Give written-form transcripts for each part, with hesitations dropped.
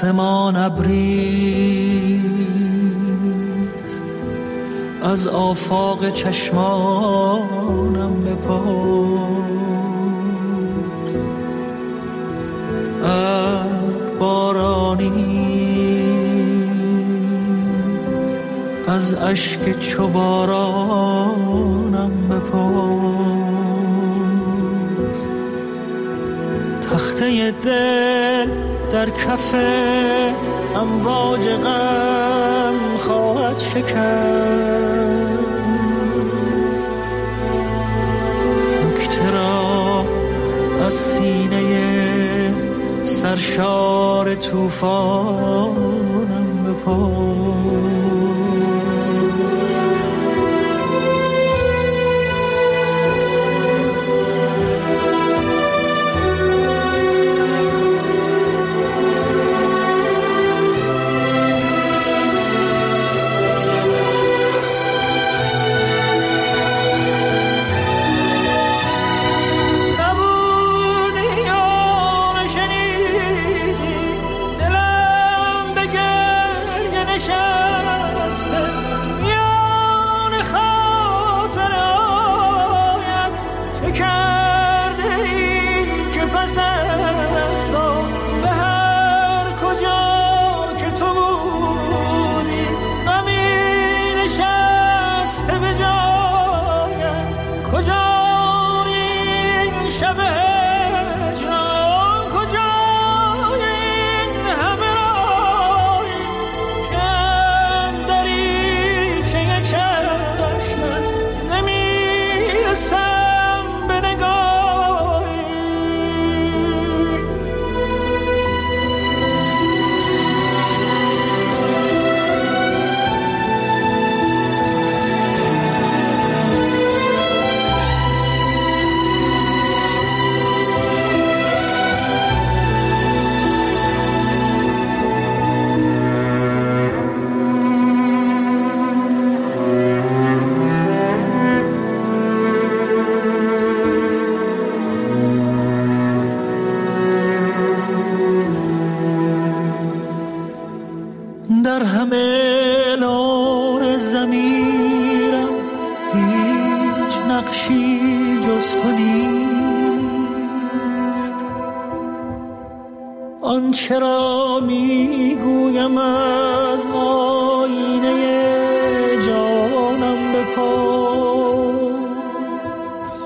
آسمان ابریست، از آفاق چشمانم بپرس. بارانیست، از اشک چو بارانم بپرس. تخته دل در کف امواج غم خواهد شکست، نکته را از سینه سرشار طوفانم بپرس. در همه لوح ضمیرم هیچ نقشی جز تو نیست. آنچه را میگویم از آینه جانم بپرس.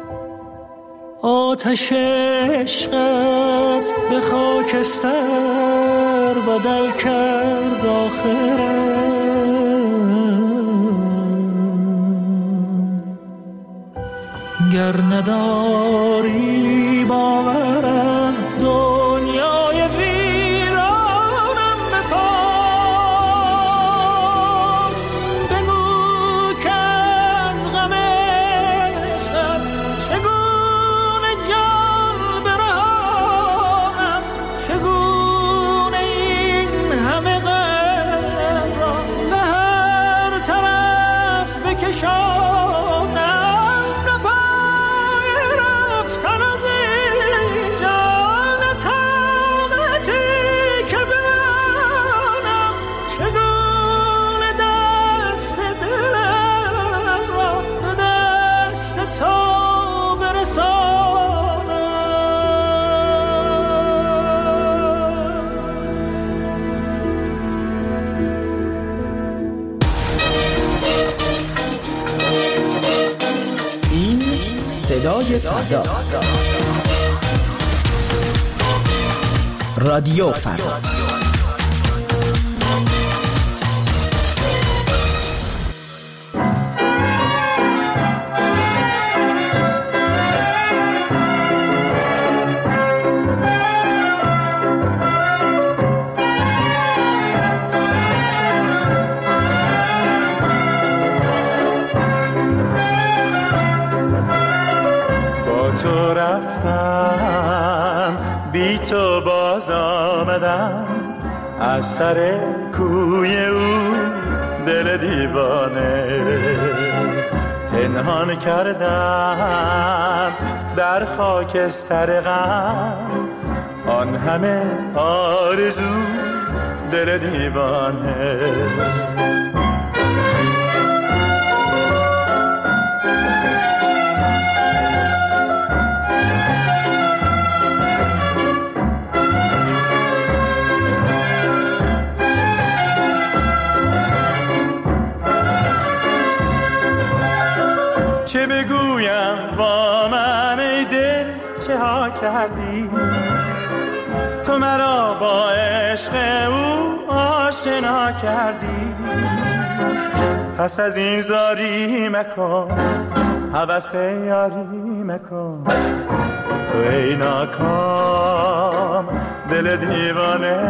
آتش عشقت به خاکستر بدل کرد آخرم. گر نداری باور از دنیای ویرانم بپرس. بگو که از غم عشقت چگونه جان برهانم، چگونه این همه غم را به هر طرف بکشانم. صدای فردا، رادیو فردا. بی تو باز آمدم از سر کوی او دل دیوانه. پنهان کردم در خاکستر غم آن همه آرزو دل دیوانه. چه بگویم با من ای دل چه ها کردی، تو مرا با عشق او آشنا کردی. پس از این زاری مکن، هوس یاری مکن، تو ای ناکام دل دیوانه.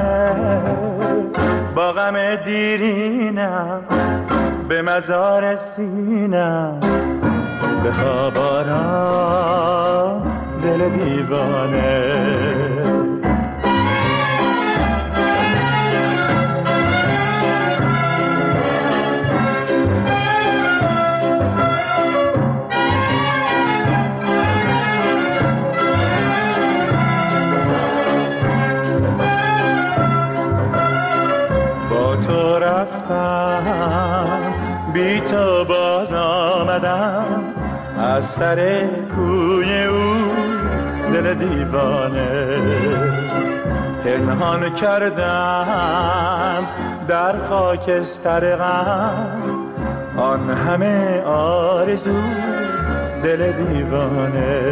با غم دیرینم به مزار سینم، بخواب آرام دل دیوانه. با تو رفتم بی تو باز آمدم، از سر کوی او دل دیوانه. پنهان کردم در خاکستر غم، آن همه آرزو دل دیوانه.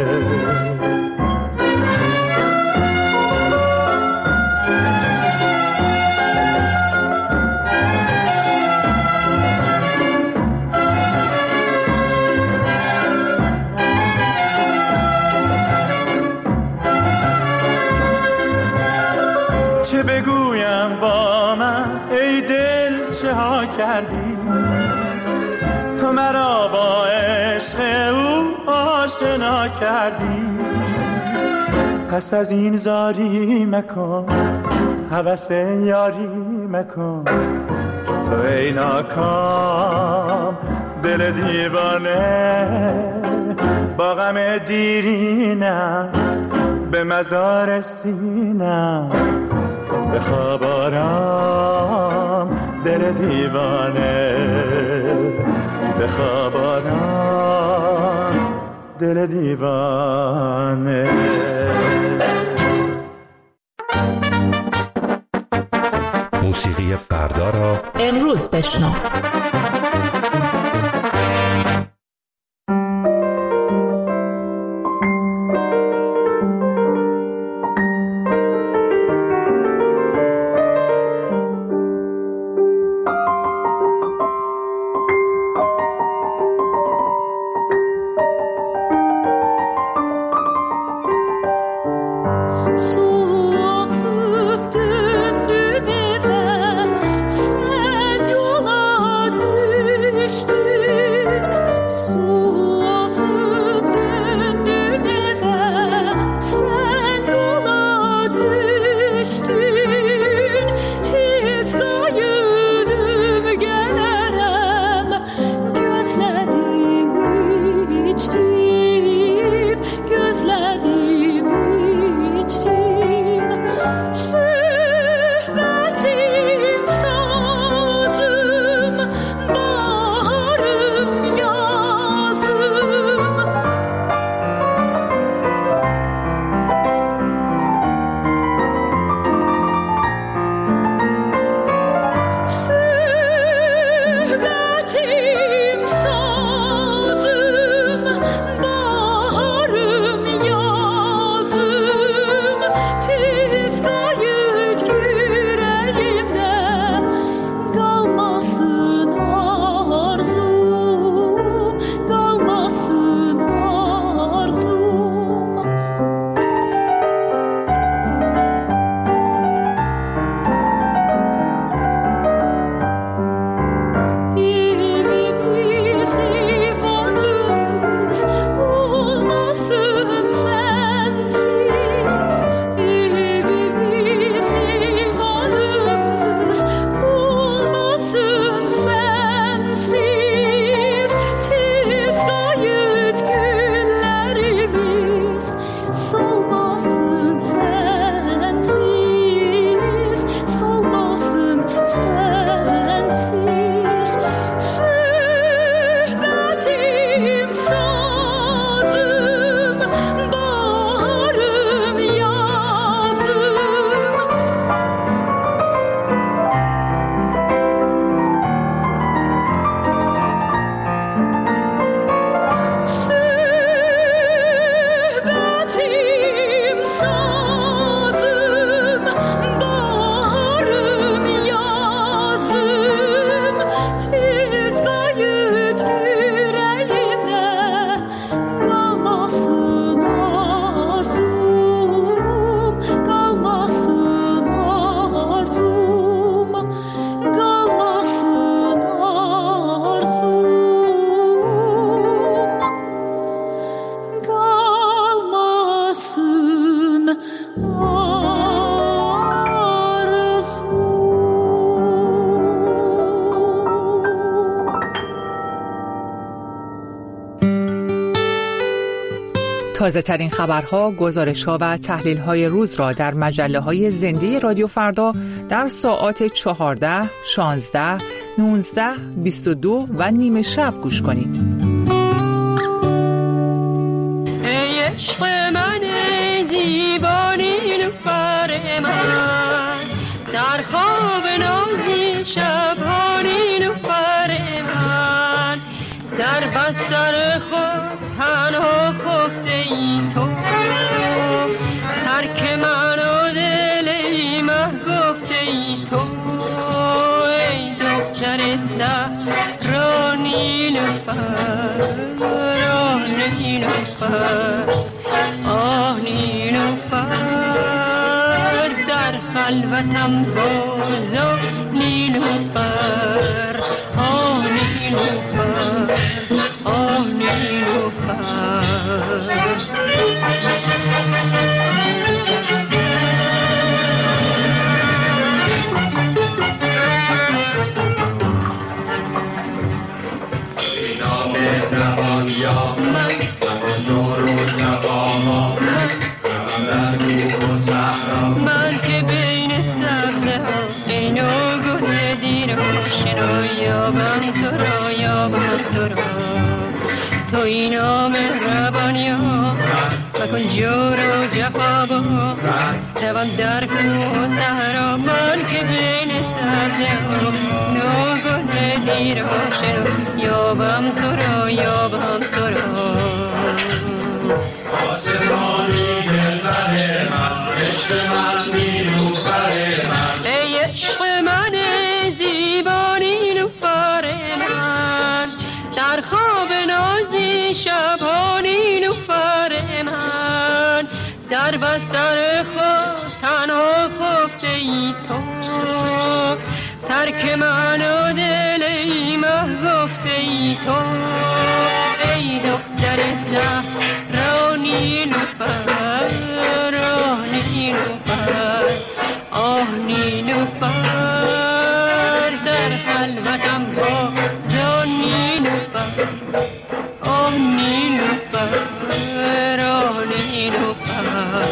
چه بگویم با من ای دل چه ها کردی، تو مرا با عشق او آشنا کردی. پس از این زاری مکن، هوس یاری مکن، تو ای ناکام دل دیوانه. با غم دیرینم به مزار سینم، بخواب آرام دل دیوانه. بخواب آرام دل دیوانه. موسیقی فردا را امروز بشنو. Bahar تازه ترین خبرها، گزارش‌ها و تحلیل‌های روز را در مجله‌های زنده رادیو فردا در ساعات 14، 16، 19، 22 و نیم شب گوش کنید. ای عشق من، دیوانه نفر من، در خواب نازی شبانی نفر من، در بستر خود تنها خفته ای تو، ترک من و دل ایمه گفته ای تو، ای دختر صحرا نیلوفر، آه نیلوفر، آه نیلوفر، در خلوتم بازا نیلوفر، آه نیلوفر، آه نیلوفر. من که بین سبزه ها اینو گل دیر آشنا یابم تو را، یابم تو را، تو اینا مهربانی ها مکن جور و جفا با دوان در کو سهرا. من که بین سبزه ها اینو گل دیر آشنا یابم تو را، یابم تو را. آسمانی دلبر من، عشق من نیلوفر من، ای عشق من زیبانی نیلوفر من، در خواب نازی شبها نیلوفر من، در بستر خود تنها خفته ای تو، ترک من و دل ایمه گفته ای تو، ای دختر زهرا نیلوفر، آه نیلوفر، آه نیلوفر، در خلوتم بازا نیلوفر، آه نیلوفر، آه نیلوفر.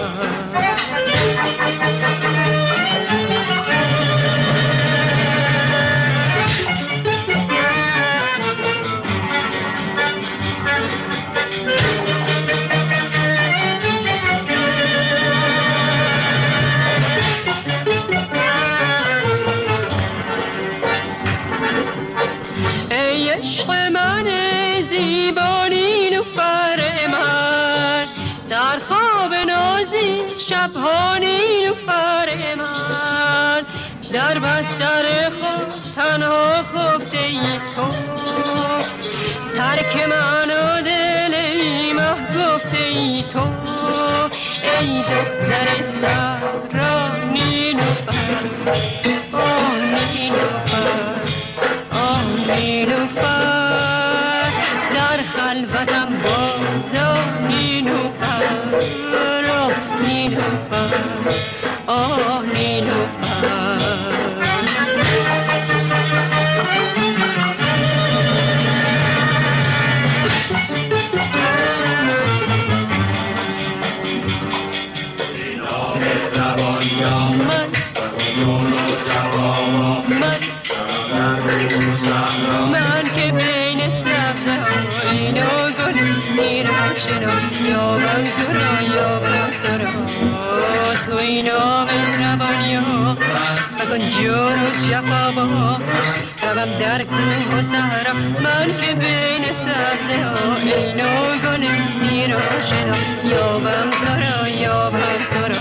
ای عشق من زیبانی نیلوفر من، در خواب نازی شبها نیلوفر من، در بستر خود تنها خفته ای تو، ترک من و دل ایمه گفته ای تو، ای دختر صحرا نیلوفر، آه نیلوفر، آه نیلوفر، در خلوتم بازا نیلوفر، آه نیلوفر، آه نیلوفر. من که بین سبزه ها اینو گل دیر آشنا یابم تو را، یابم تو را، تو اینا مهربانی ها مکن جور و جفا با روم در کوه و صحرا. من که بین سبزه ها اینو گل دیر آشنا یابم تو را، یابم تو را.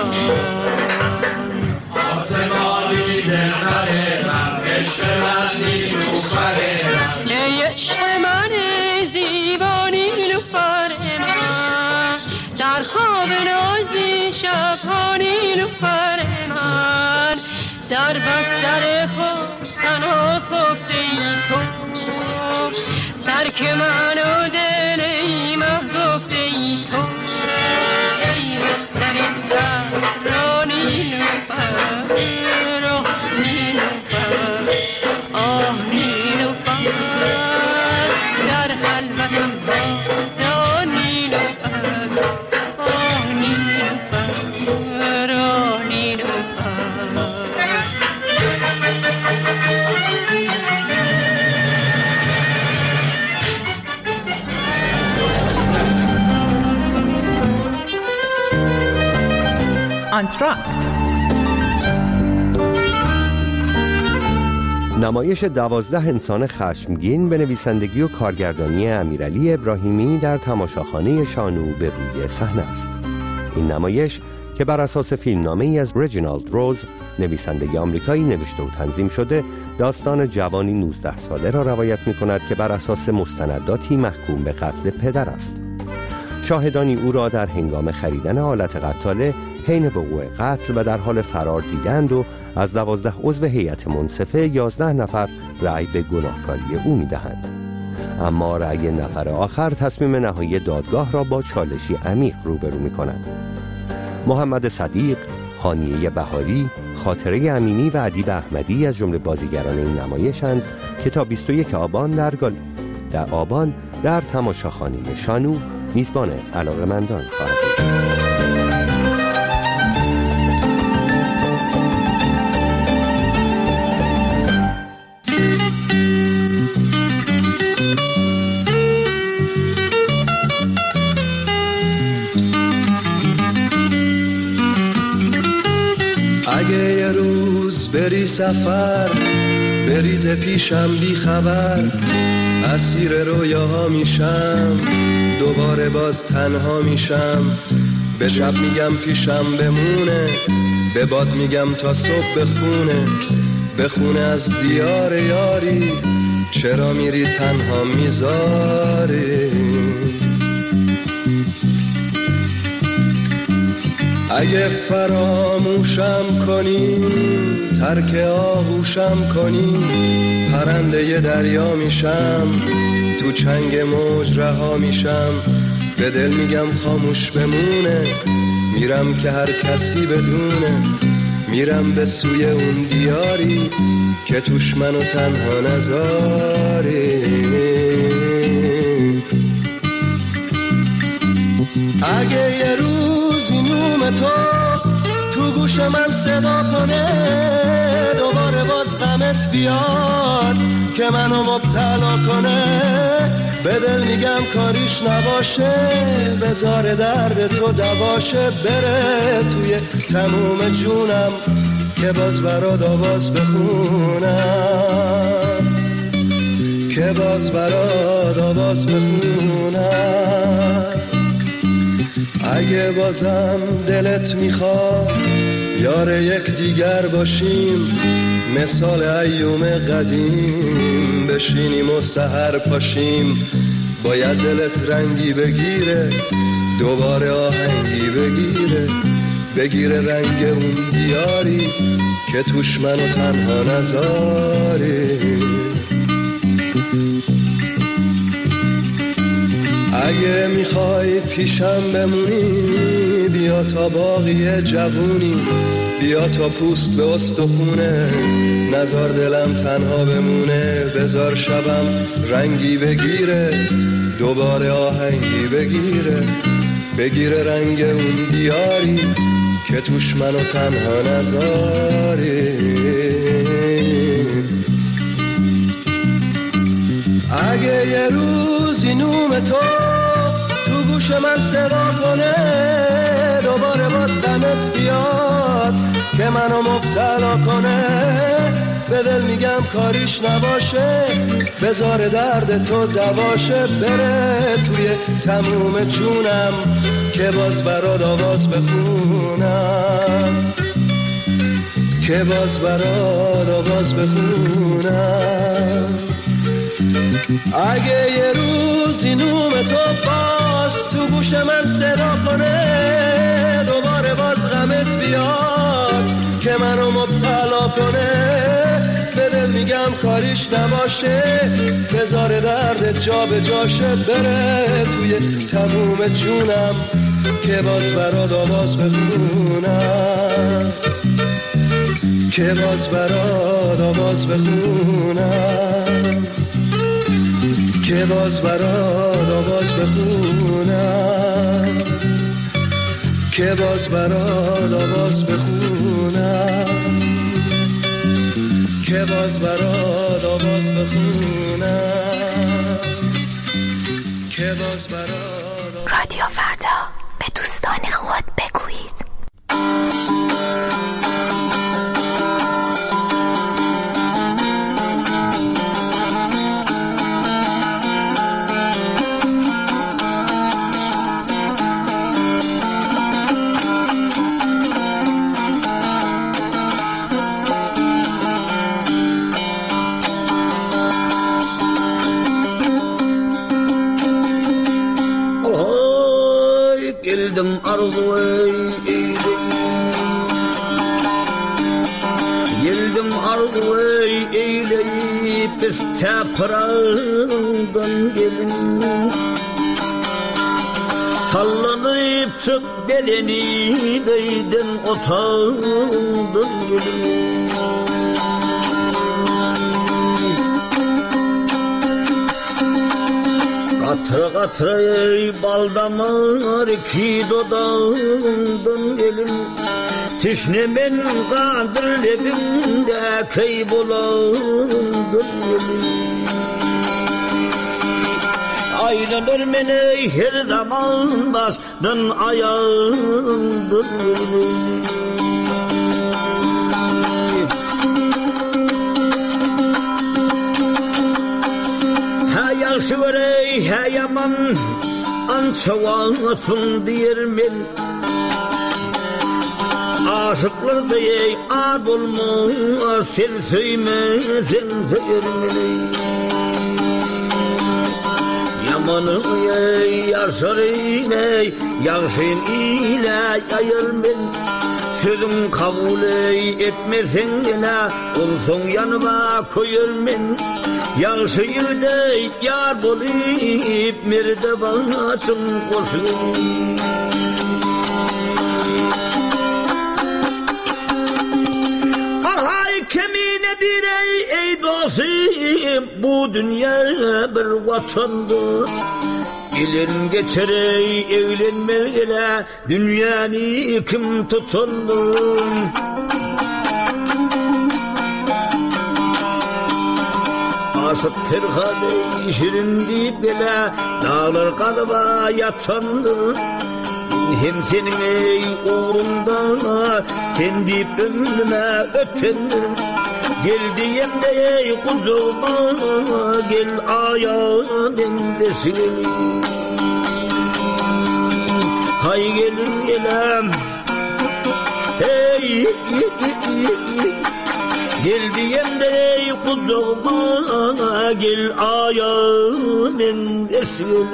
آسمانی دلبر من، عشق من نیلوفر من، ای عشق من زیبانی نیلوفر من، در خواب نازی شبها نیلوفر من، در بستر خود تنها خفته ای تو، ترک من و دل ایمه گفته ای تو، ای دختر زهرا نیلوفر، آه نیلوفر، آه نیلوفر، در خلوتم بازا نیلوفر، آنتراکت. نمایش 12 انسان خشمگین به نویسندگی و کارگردانی امیرعلی ابراهیمی در تماشاخانه شانو به روی صحنه است. این نمایش که بر اساس فیلمنامه‌ای از رجینالد روز نویسنده آمریکایی نوشته و تنظیم شده، داستان جوانی 19 ساله را روایت می‌کند که بر اساس مستنداتی محکوم به قتل پدر است. شاهدانی او را در هنگام خریدن آلت قتاله حین وقوع قتل و در حال فرار دیدند و از 12 عضو هیئت منصفه 11 نفر رأی به گناهکاری او می‌دهند. اما رأی نفر آخر تصمیم نهایی دادگاه را با چالشی عمیق روبرو می‌کند. محمد صدیق، هانیه بهاری، خاطره امینی و ادیب احمدی از جمله بازیگران این نمایشند که تا 21 آبان در تماشاخانه شانو میزبان علاقه‌مندان خواهد بود. اگه یه روز بری سفر بریز پیشم بی خبر، اسیر رویاها میشم دوباره باز تنها میشم. به شب میگم پیشم بمونه، به باد میگم تا صبح بخونه از دیار یاری، چرا میری تنها میذاری. اگه فراموشم کنی ترک آغوشم کنی، پرنده ی دریا میشم تو چنگ موج رها میشم. به دل میگم خاموش بمونه، میرم که هر کسی بدونه، میرم به سوی اون دیاری که توش منو تنها نذاری. اگه یه روزی نوم تو گوش من صدا کنه، دوباره باز غمت بیاد که منو مبتلا کنه، به دل میگم کاریش نباشه، بذار درد تو دواشه، بره توی تموم جونم که باز برات آواز بخونم، که باز برات آواز بخونم. اگه بازم دلت میخواد یار یک دیگر باشیم، مثال ایوم قدیم بشینیم و سحر پاشیم. باید دلت رنگی بگیره، دوباره آهنگی بگیره رنگ اون دیاری که توش منو تنها نذاری. اگه میخوای پیشم بمونی، بیا تا باقی جوونی، بیا تا پوست به استخونه، نزار دلم تنها بمونه. بذار شبم رنگی بگیره، دوباره آهنگی بگیره رنگ اون دیاری که توش منو تنها نذاری. اگه یه روزی نوم تو گوش من صدا کنه، دوباره باز غمت بیاد که منو مبتلا کنه، به دل میگم کاریش نباشه، بذار درد تو دواشه، بره توی تموم جونم که باز برات آواز بخونم، که باز برات آواز بخونم. اگه یه روزی نوم تو باز تو گوش من صدا کنه، دوباره باز غمت بیاد که منو مبتلا کنه، به دل میگم کاریش نباشه، بذار درد جا به جاشه، بره توی تموم جونم که باز برات آواز بخونم، که باز برات آواز بخونم، که باز برات آواز بخونم، که باز برات آواز بخونم، که باز برات آواز بخونم، که باز برات. رادیو فردا، به دوستان خود بگویید. Geldim arzuy eyleyip isteprandan gelin. Sallanıp çık beleni değdin otağından gelin. Katıra katıra ey baldamar ki dodağından gelin. Tişnemen kadır lebimde kaybolandan gelin. Aylanır meni her zaman bastın ayağından gelin. Yaşı var ey yaman ançavasın diyermen. Aşıklar da ey ad olmaz sen söymezsen söylermen. Yamanı ey yaşar ey yaşın ile yayılmen. Sözüm kabul etmesen yine olsun yanıma koyulmen. Yaşıyı da yar bulayıp merde basın koşun. Alay keminedir ey dostum, bu dünya bir vatandır. Gelin geçer evlenmeyle dünyanı kim tutundur? Aşık terhade şirindi bile dağlar kalıba yatandır. Hem senin ey uğrunda sen deyip ömrüme ötendir. Gel diyem de ey kuzuma gel ayağındesin. Hay gelin gelem hey gel diyem de ey kuzuma gel ayağındesin.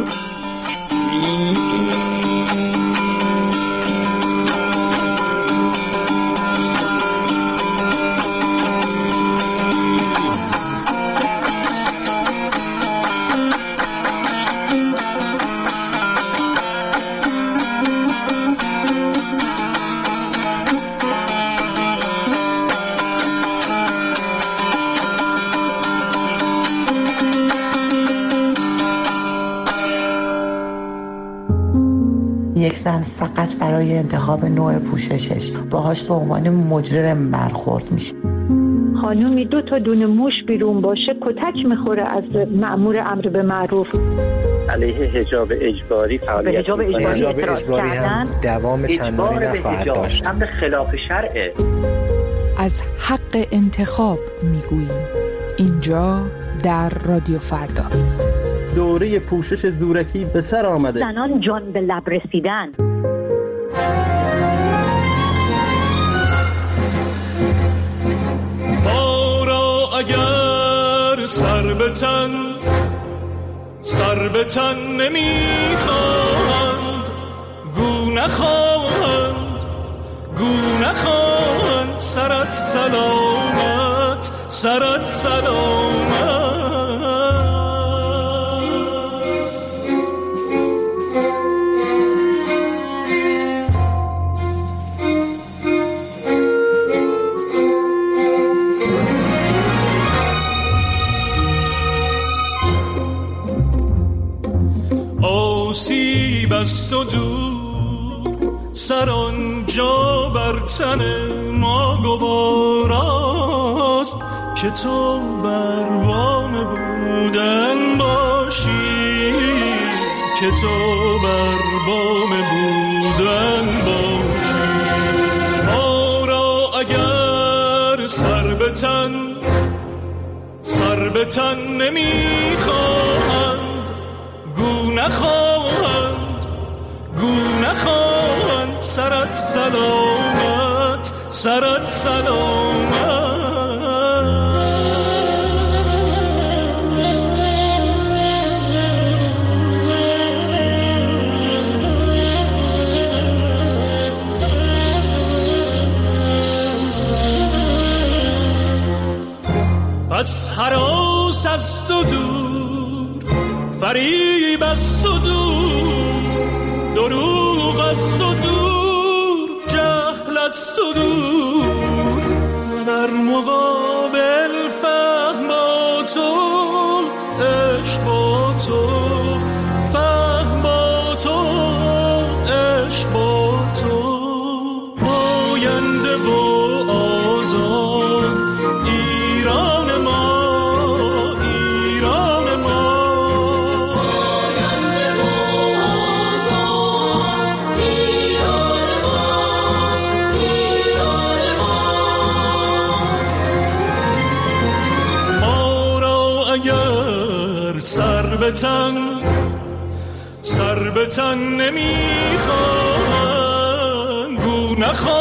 یک زن فقط برای انتخاب نوع پوششش باهاش به عنوان مجرم برخورد میشه. خانومی 2 تا دونه موش بیرون باشه کتک میخوره از مأمور امر به معروف. علیه حجاب اجباری فعالیت حجاب اجباری هم دوام چندانی نخواهد داشت. امر خلاف شرعه. از حق انتخاب میگوییم اینجا در رادیو فردا. دوره پوشش زورکی به سر آمده. زنان جان به لب رسیدن. ما را اگر سر به تن نمیخواهند گو نخواهند سرت سلامت آسیب است و دور سر آنجا بر تن ما گواراست که تو بر بام بودن باشی، که تو بر بام بودن باشی. ما را اگر سر به تن نمیخواهند گو نخواهند سرت سلامت فریب است و دور، دروغ است و دور، جهل است و دور، در مقابل فهم با تو، عشق با تو، فهم با تو، عشق با تو، آینده و آزاد ایران ما، ایران ما، آینده و آزاد ایران ما، ایران ما، ما را اگر سر به تن نمیخواهند، گو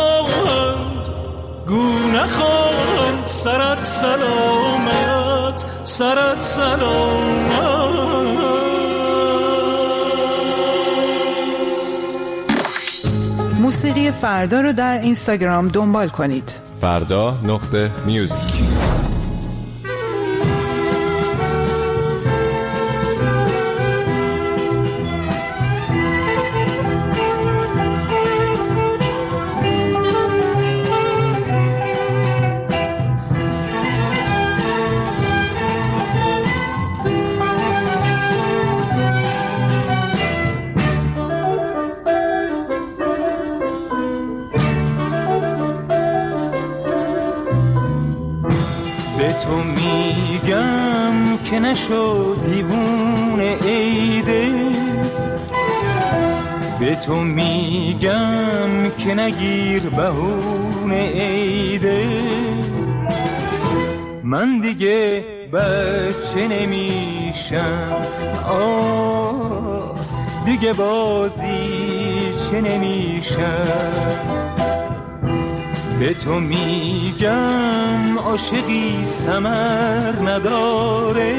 نخواهند، سرت سلامت، سرت سلامت. موسیقی فردا رو در اینستاگرام دنبال کنید. فردا.music. که نشو دیوونه ایده، به تو میگم که نگیر بهونه ایده، من دیگه بچه نمیشم، دیگه بازی چه نمیشم، به تو میگم عاشقی ثمر نداره،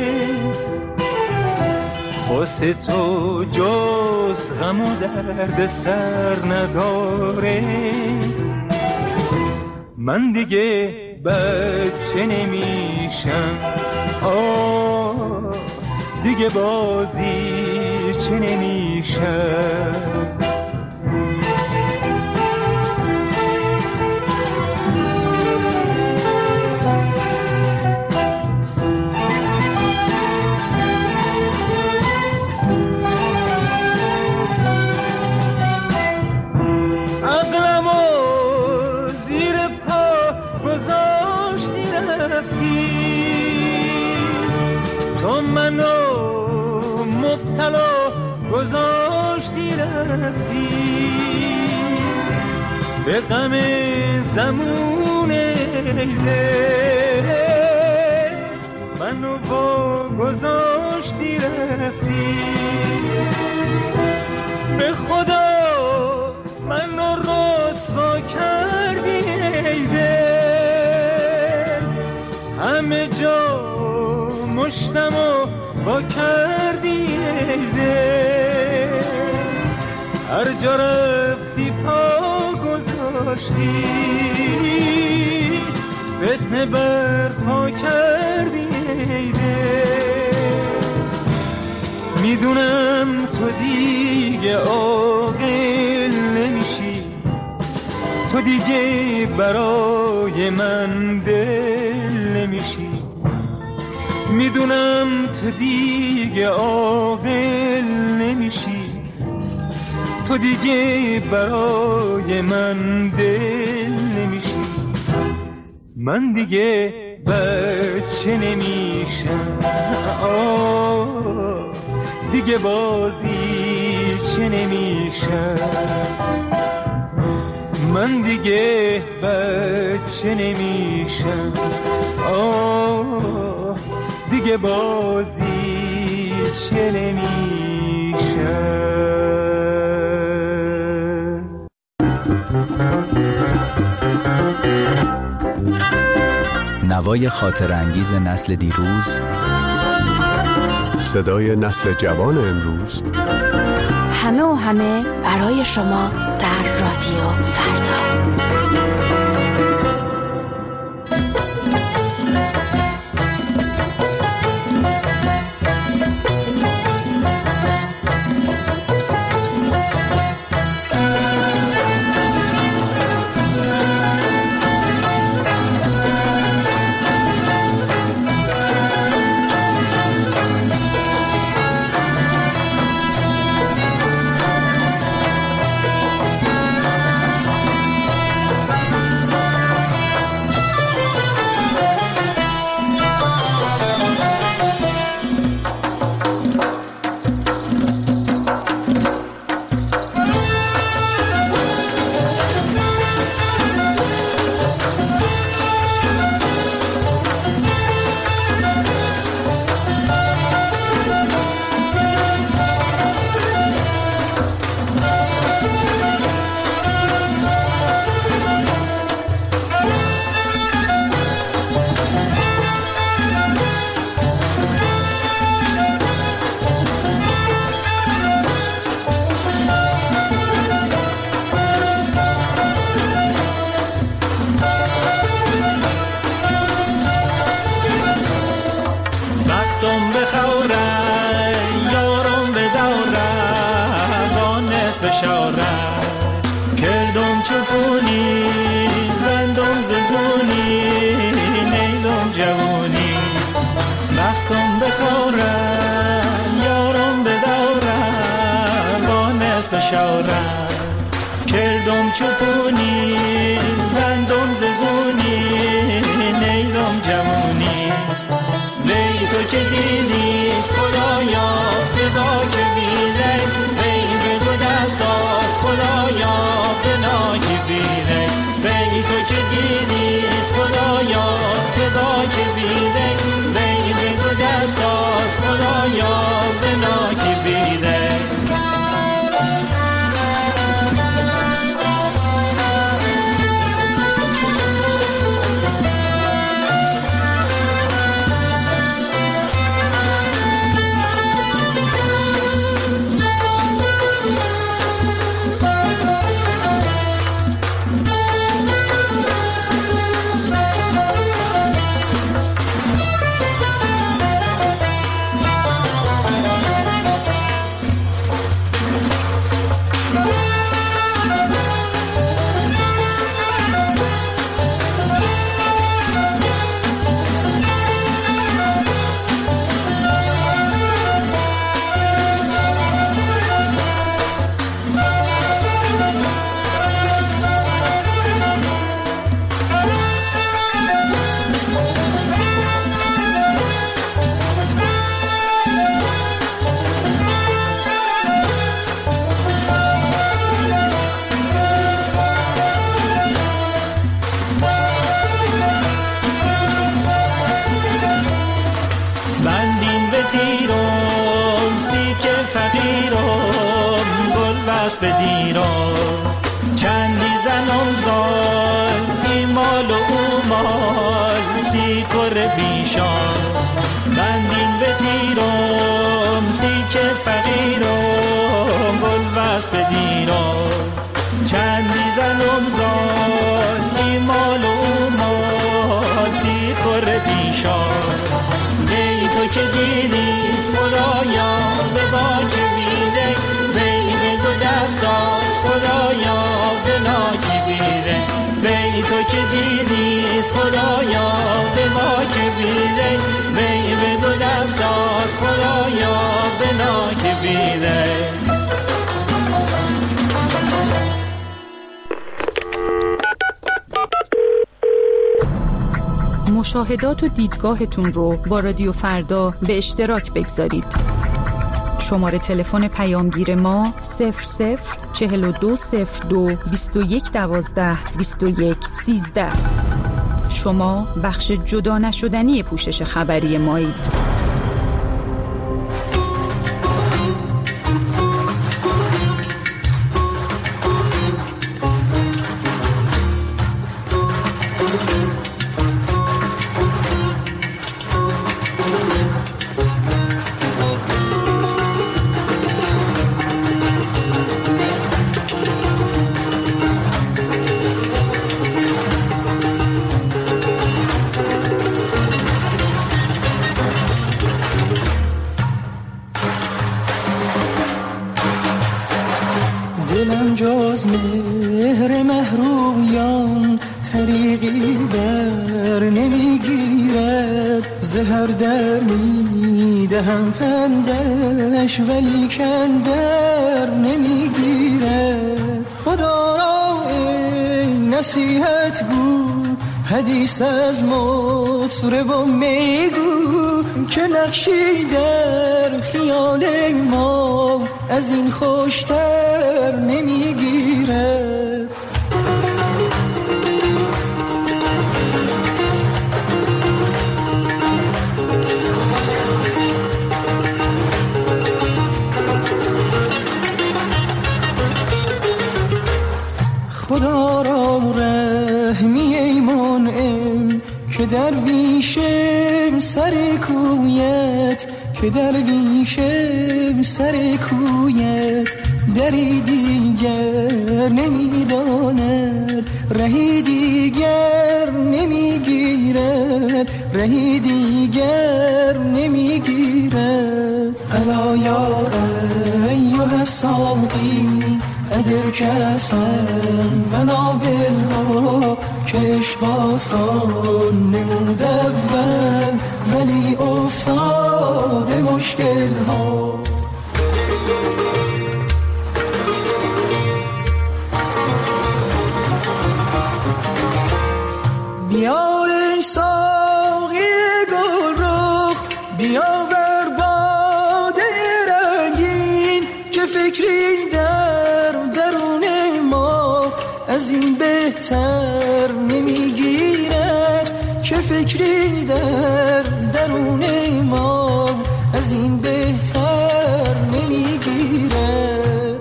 واسه تو جز غم و درد سر نداره، من دیگه بچه نمیشم، دیگه بازی چه نمیشم. تو منو مبتلا گذاشتی رفتی، به غم زمونه منو با گذاشتی رفتی، به خدا منو رسوا کردی همه جا مشتمو با کردی هر جا رفتی پا گذاشتی، فتنه برپا کردی میدونم تو دیگه عاقل نمیشی، تو دیگه برای من دل نمیشی، میدونم تو دیگه عاقل نمیشی، تو دیگه برای من دل نمیشی، من دیگه بچه نمیشم، دیگه بازی چه نمیشم، من دیگه بچه نمیشم، دیگه بازی چه نمیشم. نوای خاطر انگیز نسل دیروز، صدای نسل جوان امروز، همه و همه برای شما در رادیو فردا. شورا کردم چپونی بندم ززونی نیرم جوونی بی تو که دیدیست خدایا بدا که بیره بی به دو دست داست خدایا بنا که بیره بی تو که دیدیست خدایا بدا که بیره بی به دو دست داست خدایا بنا که بیره چندی زنم زال این مال و او مال سی کر بیشان بندین به تیرم سی که فقیرم گل وست بدیرم چندی زنم زال این مال و او مال سی کر بیشان بی تو که دیدیست خدایا به با که بیره بی به دو دست داست خدایا بنا که بیره بی تو که دیدیست خدایا به ما که بیره بی به دو دست داست خدایا بنا که بیره مشاهدات و دیدگاهتون رو با رادیو فردا به اشتراک بگذارید. شماره تلفن پیامگیر ما 004202 2112 2113. شما بخش جدا نشدنی پوشش خبری مایید. دلم جز مهر محرویان طریقی در نمیگیرد زهر در میدهم پندش ولی کندر نمیگیرد خدا را این نصیحت بود حدیث از مطرب و میگو که نقشی در خیال ما از این خوشتر نمیگیرد خدا را رحمی ای منعم که درویشم سر کویت که درویشم سر کویت دری دیگر نمیداند رهی دیگر نمیگیرد رهی دیگر نمیگیرد الا یا ایها ساقی ادر کسن بنا بالله کش باسان نمود اول ولی افتاد مشکل ها فکری در درون ما از این بهتر نمیگیرد، چه فکری در درون ما از این بهتر نمیگیرد.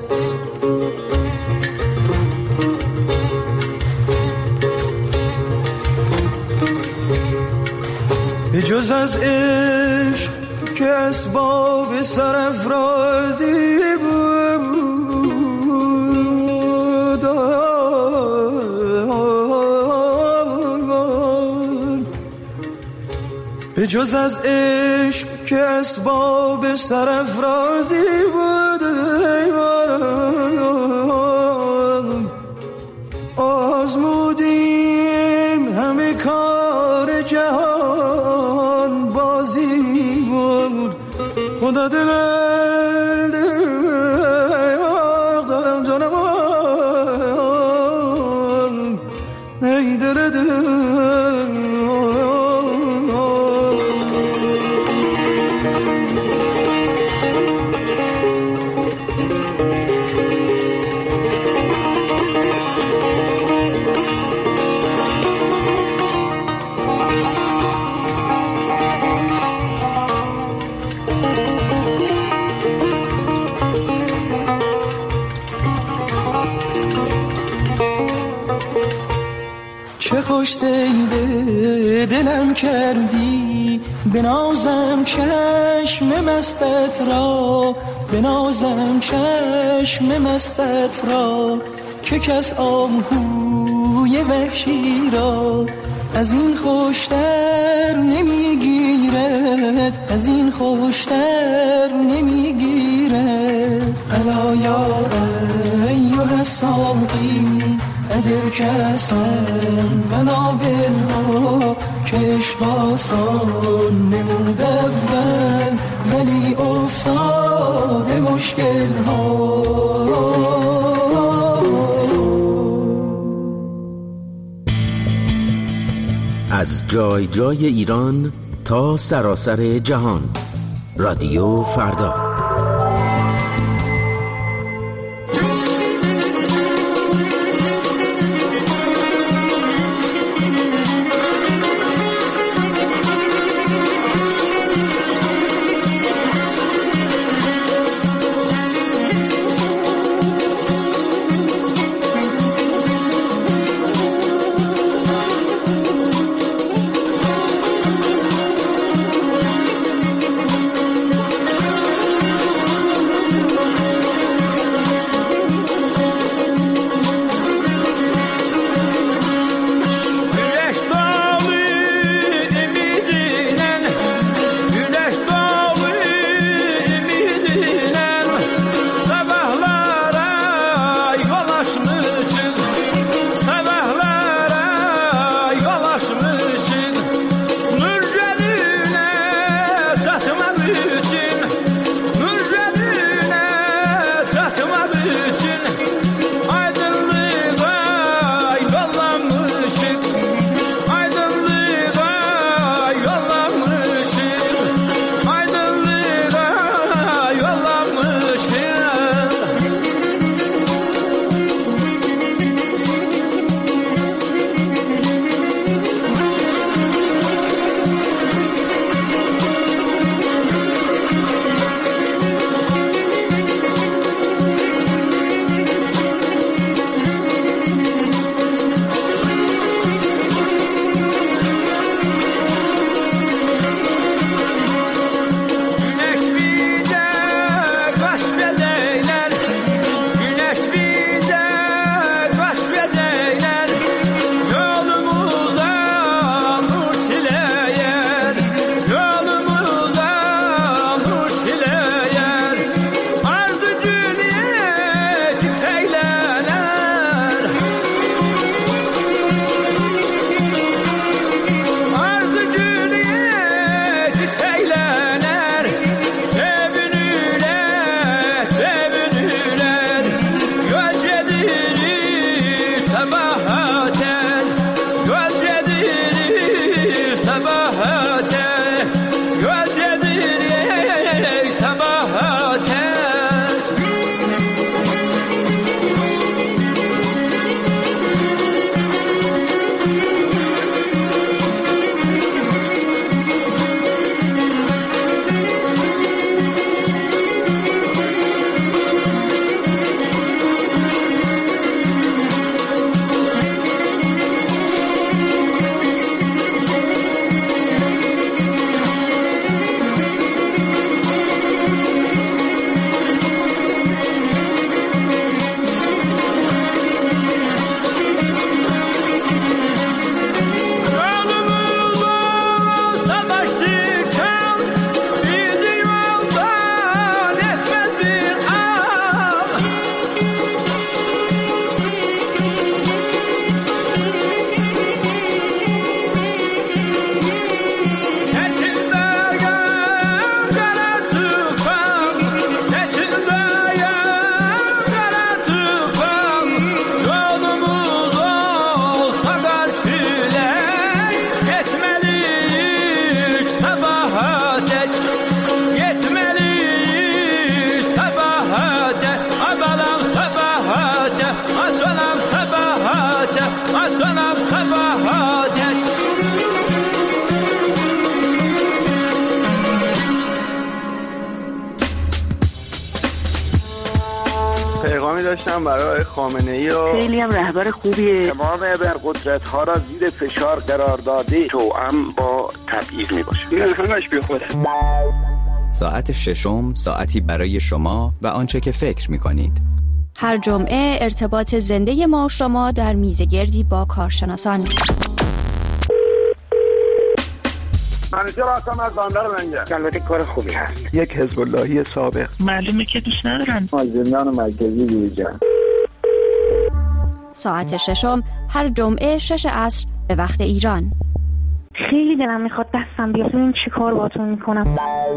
به جز از عشق که اسباب سرافرازی بود، به جز از عشق که اسباب سرافرازی بود، آزمودیم همه کار جهان بازی بود. خدا دلم دارم جانم ای دل خوش سیده دلم کردی، بنازم چشم مستت را، بنازم چشم مستت را، که کس آهوی وحشی را از این خوشتر نمیگیرد، از این خوشتر نمیگیرد. الا یا ایها الساقی ادر کسن بنا بالها که عشق آسان نمود اول ولی افتاد مشکل ها. از جای جای ایران تا سراسر جهان، رادیو فردا. پیغامی داشتم برای خامنه‌ای و خیلی هم رهبر خوبیه. تمام ابرقدرت‌ها را زیر فشار قرار داده، توأم با تبعیض میباشه. این همش بی خوده. ساعت ششم ساعتی برای شما و آنچه که فکر می‌کنید. هر جمعه ارتباط زنده ما و شما در میزگردی با کارشناسان. منیجر هستم از بندر منگه. البته کار خوبی هست. یک حزب اللهی سابق. معلومه که دوست ندارن. از زندان مرکزی بیرون. ساعت ششم هر جمعه 6 عصر به وقت ایران. خیلی دلم میخواد دستم بیاد ببینم چی کار باهاتون میکنم.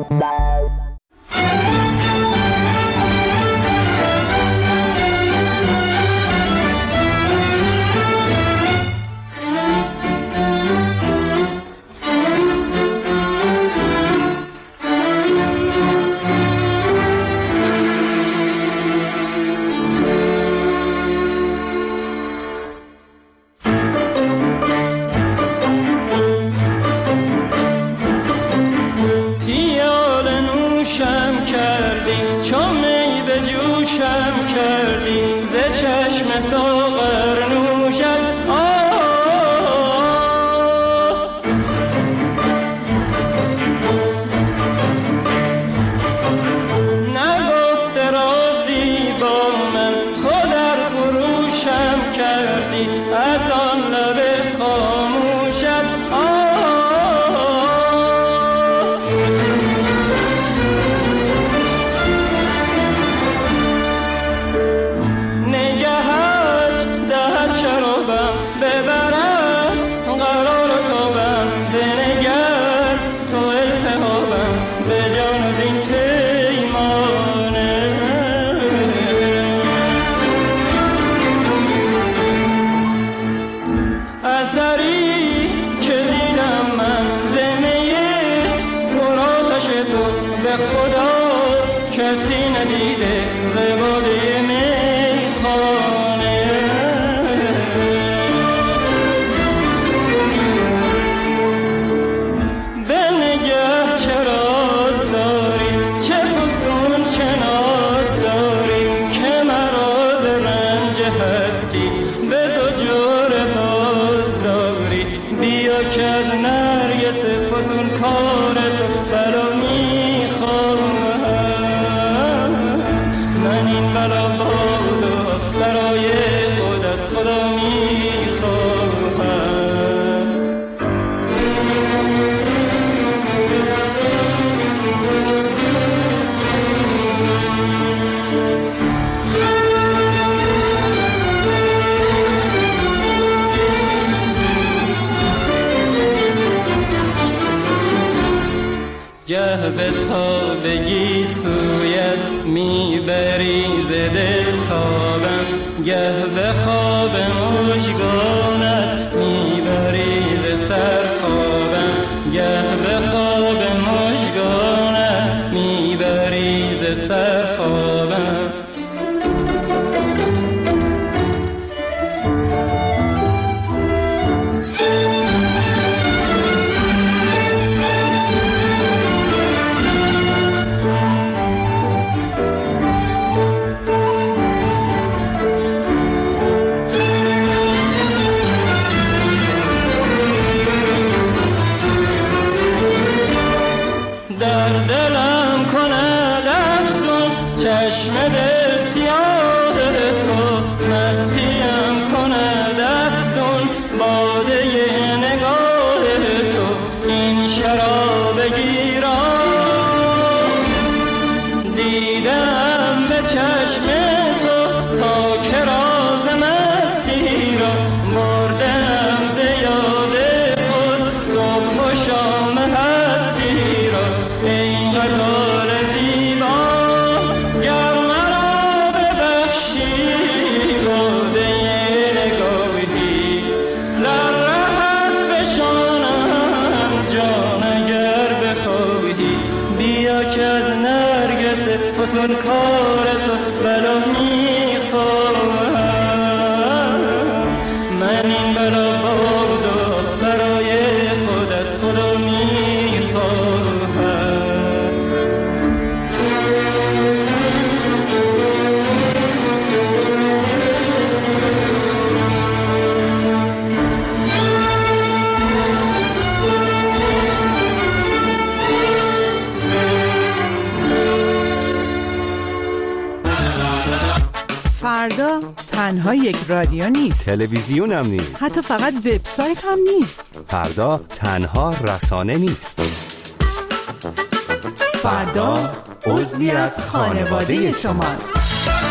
گه به تابگی سویت میبری ز دل خوابم، گه به خواب مژگانت میبری ز سر خوابم، گه به خواب مژگانت میبری ز سر خوابم. فردا تنها یک رادیو نیست، تلویزیون هم نیست، حتی فقط وبسایت هم نیست. فردا تنها رسانه نیست. فردا عضوی از خانواده شماست.